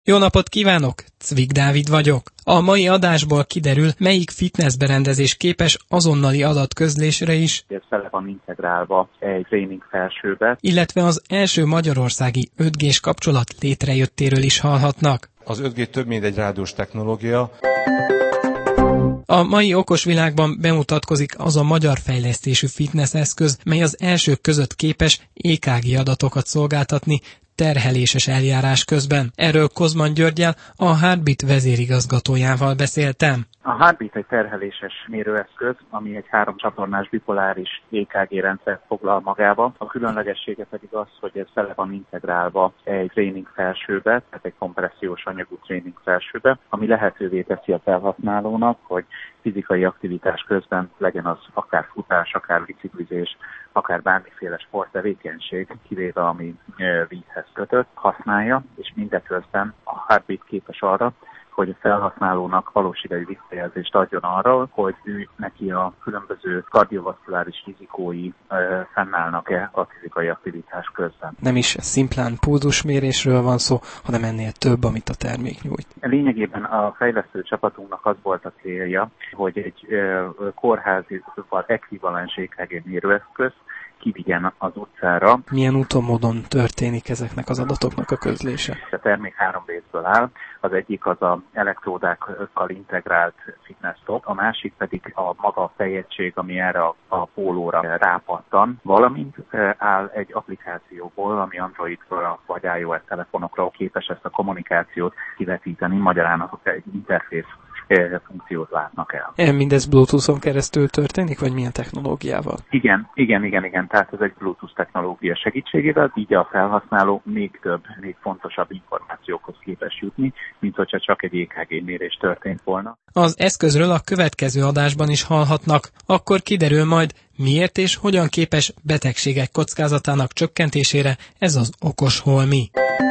Jó napot kívánok! Cvik Dávid vagyok. A mai adásból kiderül, melyik fitnessberendezés képes azonnali adatközlésre is, bele van integrálva egy tréning felsőbe, illetve az első magyarországi 5G-s kapcsolat létrejöttéről is hallhatnak. Az 5G több mint egy rádiós technológia. A mai okos világban bemutatkozik az a magyar fejlesztésű fitness eszköz, mely az elsők között képes EKG adatokat szolgáltatni terheléses eljárás közben. Erről Kozman Györggyel, a Heartbeat vezérigazgatójával beszéltem. A Heartbeat egy terheléses mérőeszköz, ami egy 3 csatornás bipoláris EKG rendszert foglal magába. A különlegessége pedig az, hogy ez bele van integrálva egy tréning felsőbe, tehát egy kompressziós anyagú tréning felsőbe, ami lehetővé teszi a felhasználónak, hogy fizikai aktivitás közben legyen az akár futás, akár biciklizés, akár bármiféle sporttevékenység, kivéve ami vízhez kötött, használja, és mindeközben a Heartbeat képes arra, hogy a felhasználónak valós idejű visszajelzést adjon arra, hogy neki a különböző kardiovaszkuláris rizikói fennállnak-e a fizikai aktivitás közben. Nem is szimplán pulzusmérésről van szó, hanem ennél több, amit a termék nyújt. Lényegében a fejlesztő csapatunknak az volt a célja, hogy egy kórházi ekvivalens EKG mérőeszköz kivigyen az utcára. Milyen úton, módon történik ezeknek az adatoknak a közlése? A termék 3 részből áll. Az egyik az az elektródákkal integrált fitness top, a másik pedig a maga a fejegység, ami erre a pólóra rápattan, valamint áll egy applikációból, ami Androidról vagy iOS telefonokról képes ezt a kommunikációt kivetíteni, magyarán egy interfész funkciót látnak el. Mindez Bluetooth-on keresztül történik, vagy milyen technológiával? Igen. Tehát ez egy Bluetooth technológia segítségével, így a felhasználó még több, még fontosabb információkhoz képes jutni, mint hogyha csak egy EKG mérés történt volna. Az eszközről a következő adásban is hallhatnak, akkor kiderül majd, miért és hogyan képes betegségek kockázatának csökkentésére ez az okos holmi.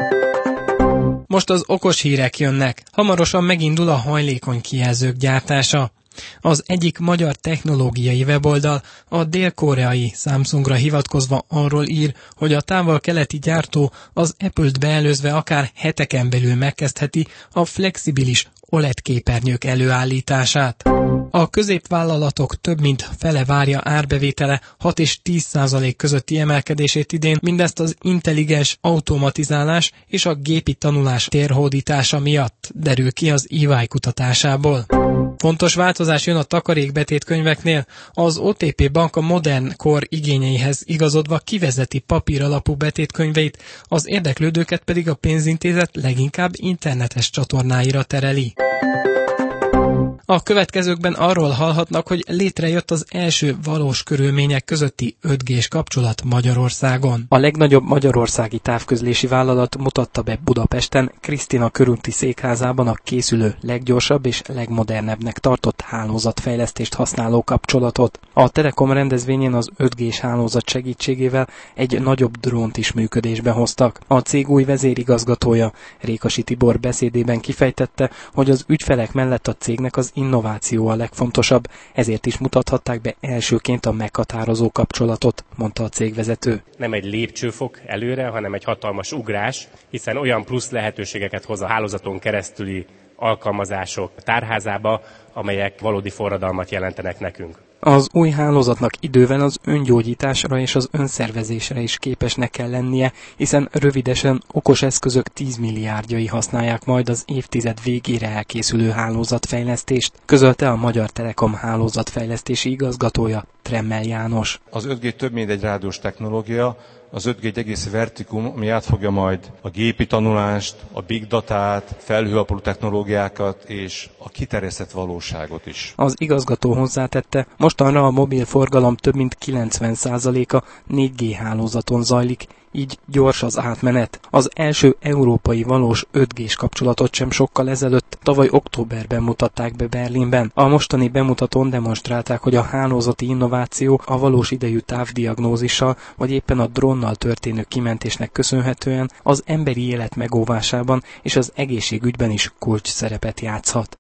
Most az okos hírek jönnek. Hamarosan megindul a hajlékony kijelzők gyártása. Az egyik magyar technológiai weboldal a dél-koreai Samsungra hivatkozva arról ír, hogy a távol-keleti gyártó az Apple-t beelőzve akár heteken belül megkezdheti a flexibilis OLED képernyők előállítását. A középvállalatok több mint fele várja árbevétele 6 és 10% közötti emelkedését idén, mindezt az intelligens automatizálás és a gépi tanulás térhódítása miatt, derül ki az EY kutatásából. Fontos változás jön a takarékbetétkönyveknél. Az OTP Bank a modern kor igényeihez igazodva kivezeti papír alapú betétkönyveit, az érdeklődőket pedig a pénzintézet leginkább internetes csatornáira tereli. A következőkben arról hallhatnak, hogy létrejött az első valós körülmények közötti 5G-s kapcsolat Magyarországon. A legnagyobb magyarországi távközlési vállalat mutatta be Budapesten, Krisztina körúti székházában a készülő leggyorsabb és legmodernebbnek tartott hálózatfejlesztést használó kapcsolatot. A Telekom rendezvényen az 5G-s hálózat segítségével egy nagyobb drónt is működésbe hoztak. A cég új vezérigazgatója, Rékasi Tibor beszédében kifejtette, hogy az ügyfelek mellett a cégnek az innováció a legfontosabb, ezért is mutathatták be elsőként a meghatározó kapcsolatot, mondta a cégvezető. Nem egy lépcsőfok előre, hanem egy hatalmas ugrás, hiszen olyan plusz lehetőségeket hoz a hálózaton keresztüli alkalmazások tárházába, amelyek valódi forradalmat jelentenek nekünk. Az új hálózatnak idővel az öngyógyításra és az önszervezésre is képesnek kell lennie, hiszen rövidesen okos eszközök 10 milliárdjai használják majd az évtized végére elkészülő hálózatfejlesztést, közölte a Magyar Telekom hálózatfejlesztési igazgatója, Tremmel János. Az 5G több mint egy rádiós technológia. Az 5G egy egész vertikum, ami átfogja majd a gépi tanulást, a big datát, felhőalapú technológiákat és a kiterjesztett valóságot is. Az igazgató hozzátette, mostanra a mobil forgalom több mint 90%-a 4G hálózaton zajlik, így gyors az átmenet. Az első európai valós 5G-s kapcsolatot sem sokkal ezelőtt, tavaly októberben mutatták be Berlinben. A mostani bemutatón demonstrálták, hogy a hálózati innováció a valós idejű távdiagnózissal, vagy éppen a drónnal történő kimentésnek köszönhetően az emberi élet megóvásában és az egészségügyben is kulcs szerepet játszhat.